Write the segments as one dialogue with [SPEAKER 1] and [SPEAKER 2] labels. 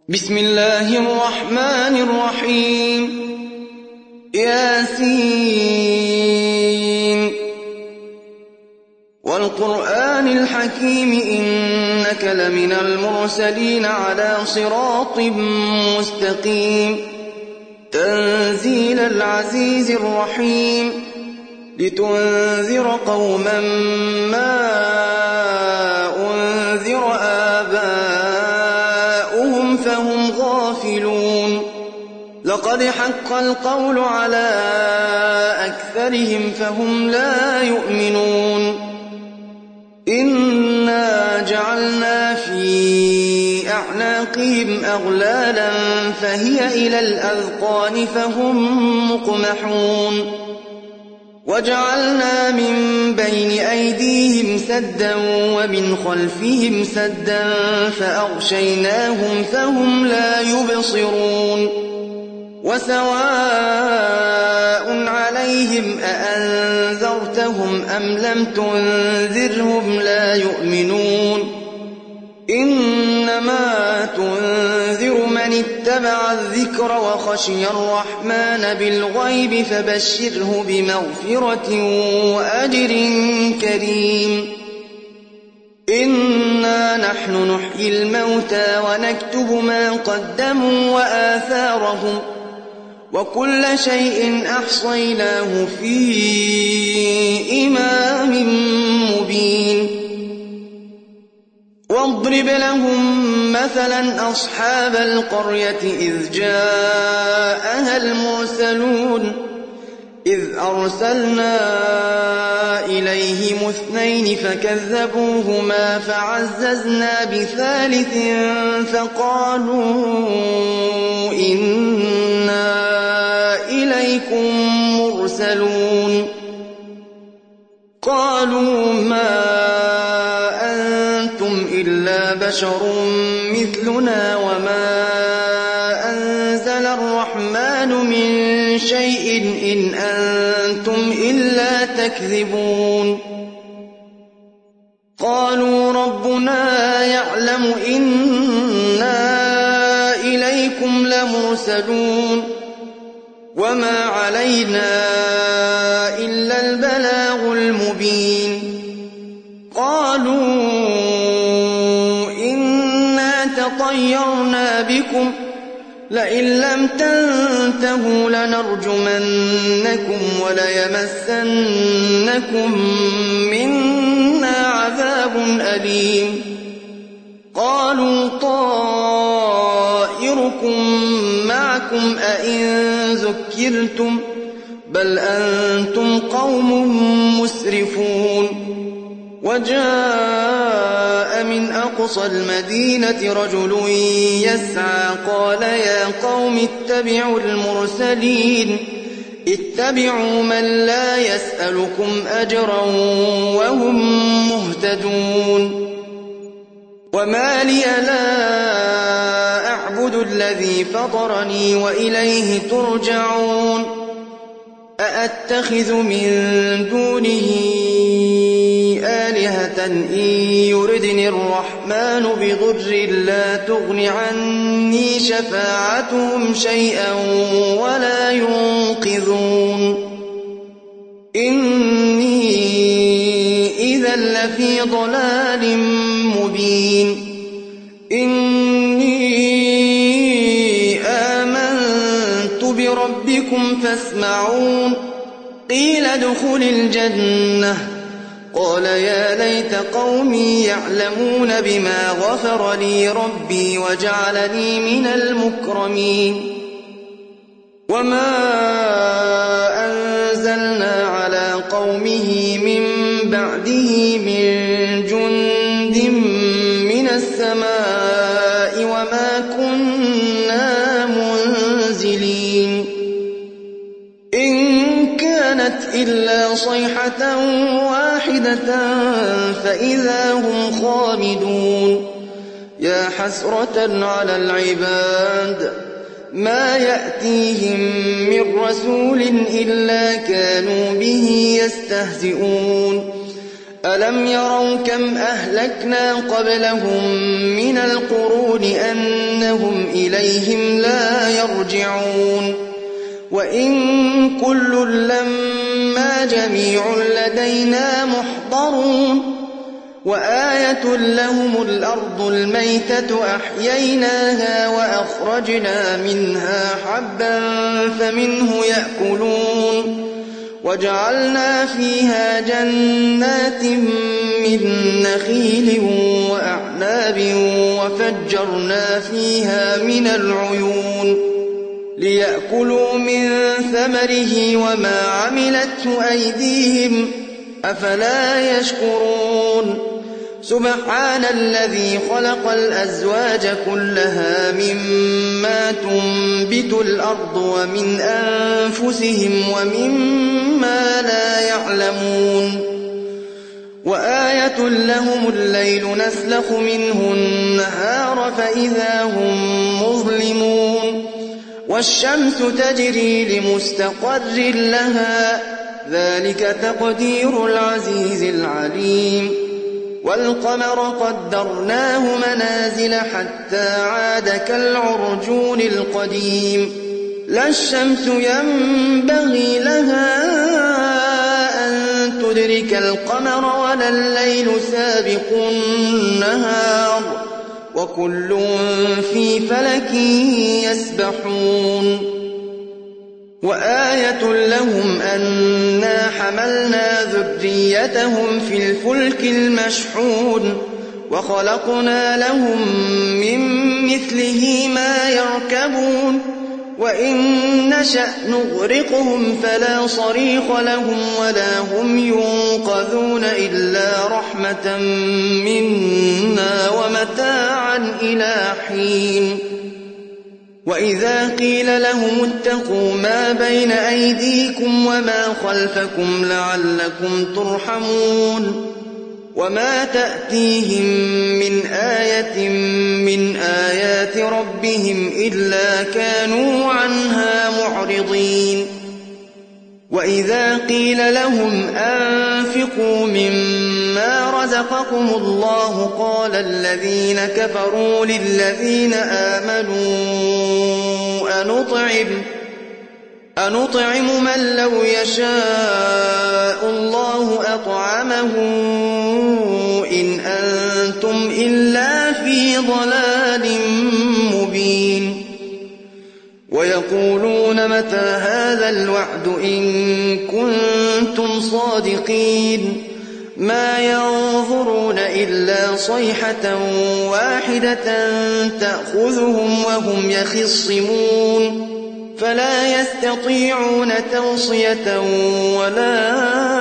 [SPEAKER 1] بسم الله الرحمن الرحيم ياسين والقرآن الحكيم إنك لمن المرسلين على صراط مستقيم تنزيل العزيز الرحيم لتنذر قوما ما أنذر آباؤهم فهم غافلون لقد حق القول على أكثرهم فهم لا يؤمنون إنا جعلنا في أعناقهم أغلالا فهي إلى الأذقان فهم مقمحون وجعلنا من بين أيديهم سدا ومن خلفهم سدا فأغشيناهم فهم لا يبصرون وسواء عليهم أأنذرتهم أم لم تنذرهم لا يؤمنون إنما تنذر من اتبع الذكر وخشي الرحمن بالغيب فبشره بمغفرة وأجر كريم إنا نحن نحيي الموتى ونكتب ما قدموا وآثارهم وكل شيء أحصيناه في إمام مبين واضرب لهم مثلا أصحاب القرية إذ جاءها المرسلون إذ أرسلنا إليهم اثنين فكذبوهما فعززنا بثالث فقالوا إنا إليكم مرسلون قالوا ما أنتم إلا بشر مثلنا وما أنزل الرحمن من شيء إن أنتم إلا تكذبون قالوا ربنا يعلم إنا إليكم لمرسلون وما علينا إلا البلاغ المبين قالوا إنا تطيرنا بكم لئن لم تنتهوا لنرجمنكم وليمسنكم منا عذاب أليم قالوا طائركم معكم أئن ذكرتم بل أنتم قوم مسرفون وجاء من أقصى المدينة رجل يسعى قال يا قوم اتبعوا المرسلين اتبعوا من لا يسألكم أجرا وهم مهتدون وما لي لا أعبد الذي فطرني وإليه ترجعون أأتخذ من دونه آلهة إن يردني الرحمن بضر لا تغن عني شفاعتهم شيئا ولا ينقذون إني إذا لفي ضلال مبين إني آمنت بربكم فاسمعون قيل ادخل الجنة قال يا ليت قومي يعلمون بما غفر لي ربي وجعلني من المكرمين وما أنزلنا على قومه من بعده من جند من السماء وما كنا منزلين إن كانت إلا صيحة واحدة فإذا هم خامدون يا حسرة على العباد ما يأتيهم من رسول إلا كانوا به يستهزئون ألم يروا كم أهلكنا قبلهم من القرون أنهم إليهم لا يرجعون وإن كل لما جميع لدينا محضرون وآية لهم الأرض الميتة أحييناها وأخرجنا منها حبا فمنه يأكلون وجعلنا فيها جنات من نخيل وأعناب وفجرنا فيها من العيون ليأكلوا من ثمره وما عملته أيديهم أفلا يشكرون سبحان الذي خلق الأزواج كلها مما تنبت الأرض ومن أنفسهم ومما لا يعلمون وآية لهم الليل نسلخ منه النهار فإذا هم مظلمون والشمس تجري لمستقر لها ذلك تقدير العزيز العليم والقمر قدرناه منازل حتى عاد كالعرجون القديم لا الشمس ينبغي لها أن تدرك القمر ولا الليل سابق النهار وكل في فلك يسبحون وآية لهم أنا حملنا ذريتهم في الفلك المشحون وخلقنا لهم من مثله ما يركبون وإن نشأ نغرقهم فلا صريخ لهم ولا هم ينقذون إلا رحمة منا ومتاعا إلى حين وإذا قيل لهم اتقوا ما بين أيديكم وما خلفكم لعلكم ترحمون وما تأتيهم من آية من آيات ربهم إلا كانوا عنها معرضين وإذا قيل لهم أنفقوا مما رزقكم الله قال الذين كفروا للذين آمنوا أنطعم من لو يشاء الله أطعمه إن أنتم إلا في ضلال مبين ويقولون متى هذا الوعد إن كنتم صادقين ما ينظرون إلا صيحة واحدة تأخذهم وهم يخصمون فلا يستطيعون توصية ولا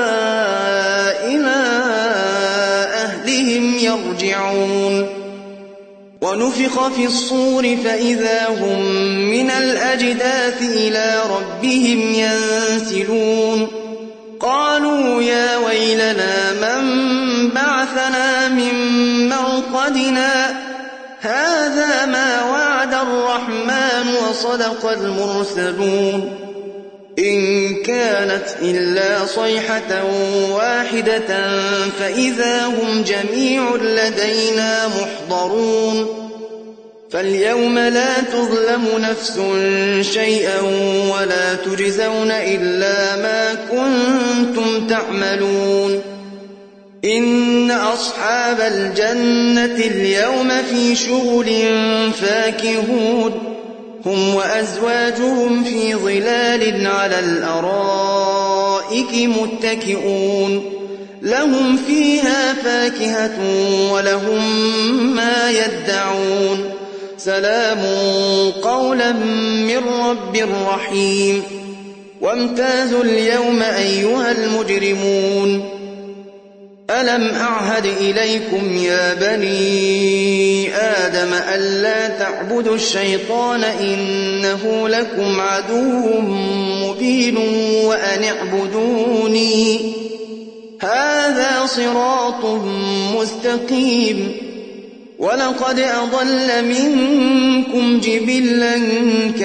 [SPEAKER 1] إلى أهلهم يرجعون ونفخ في الصور فإذا هم من الأجداث إلى ربهم ينسلون قالوا يا ويلنا من بعثنا من مرقدنا هذا ما وعد الرحمن وصدق المرسلون إن كانت إلا صيحة واحدة فإذا هم جميع لدينا محضرون فاليوم لا تظلم نفس شيئا ولا تجزون إلا ما كنتم تعملون إن أصحاب الجنة اليوم في شغل فاكهون هم وأزواجهم في ظلال على الأرائك متكئون لهم فيها فاكهة ولهم ما يدعون سلام قولا من رب رحيم وامتازوا اليوم أيها المجرمون ألم أعهد إليكم يا بني آدم ألا تعبدوا الشيطان إنه لكم عدو مبين وأن اعبدوني هذا صراط مستقيم ولقد أضل منكم جبلا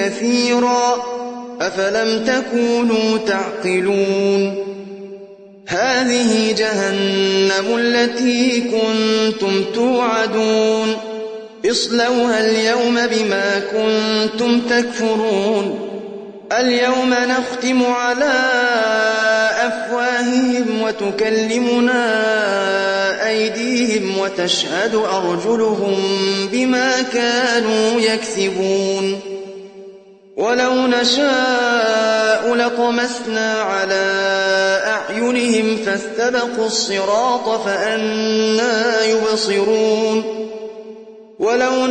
[SPEAKER 1] كثيرا أفلم تكونوا تعقلون هذه جهنم التي كنتم توعدون اصلوها اليوم بما كنتم تكفرون اليوم نختم على أفواههم وتكلمنا أيديهم وتشهد أرجلهم بما كانوا يكسبون ولو نشاء لطمسنا على أعينهم فاستبقوا الصراط فأنى يبصرون ولو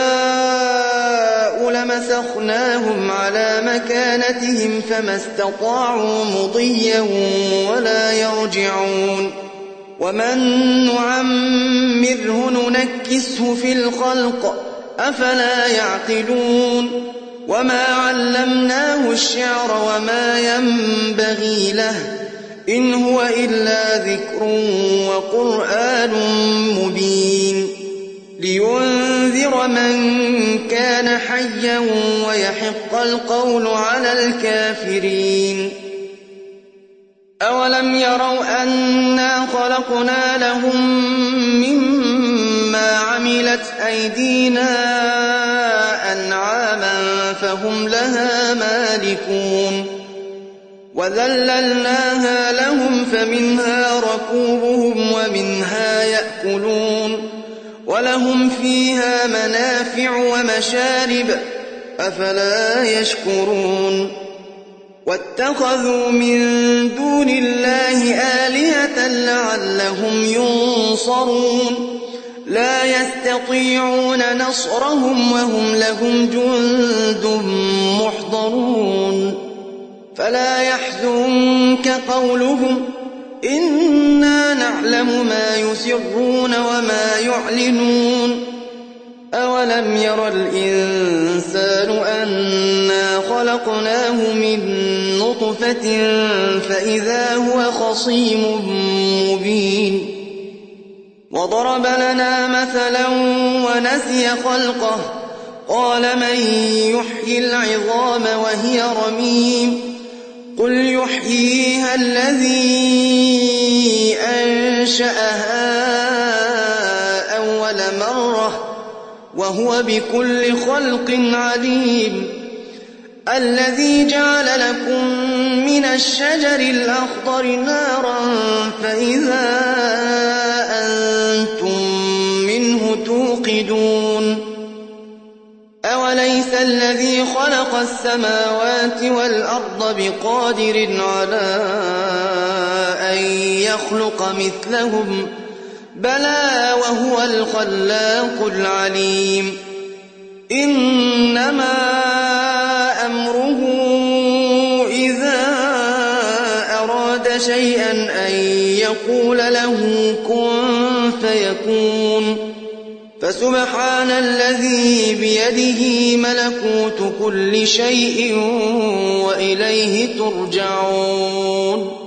[SPEAKER 1] نشاء لمسخناهم على مكانتهم فما استطاعوا مضيا ولا يرجعون ومن نعمره ننكسه في الخلق أفلا يعقلون وما علمناه الشعر وما ينبغي له إن هو إلا ذكر وقرآن مبين لينذر من كان حيا ويحق القول على الكافرين أولم يروا أنا خلقنا لهم مما عملت أيدينا أنعاما فهم لها مالكون وذللناها لهم فمنها ركوبهم ومنها يأكلون ولهم فيها منافع ومشارب أفلا يشكرون واتخذوا من دون الله آلهة لعلهم ينصرون لا يستطيعون نصرهم وهم لهم جند محضرون فلا يحزنك قولهم إنا نعلم ما يسرون وما يعلنون أولم ير الإنسان أنا خلقناه من نطفة فإذا هو خصيم مبين وضرب لنا مثلا ونسي خلقه قال من يحيي العظام وهي رميم قل يحييها الذي أنشأها أول مرة وهو بكل خلق عليم الذي جعل لكم من الشجر الأخضر نارا فإذا أنتم منه توقدون أوليس الذي خلق السماوات والأرض بقادر على أن يخلق مثلهم بلى وهو الخلاق العليم إنما أمره إذا أراد شيئا أن يقول له كن فيكون فسبحان الذي بيده ملكوت كل شيء وإليه ترجعون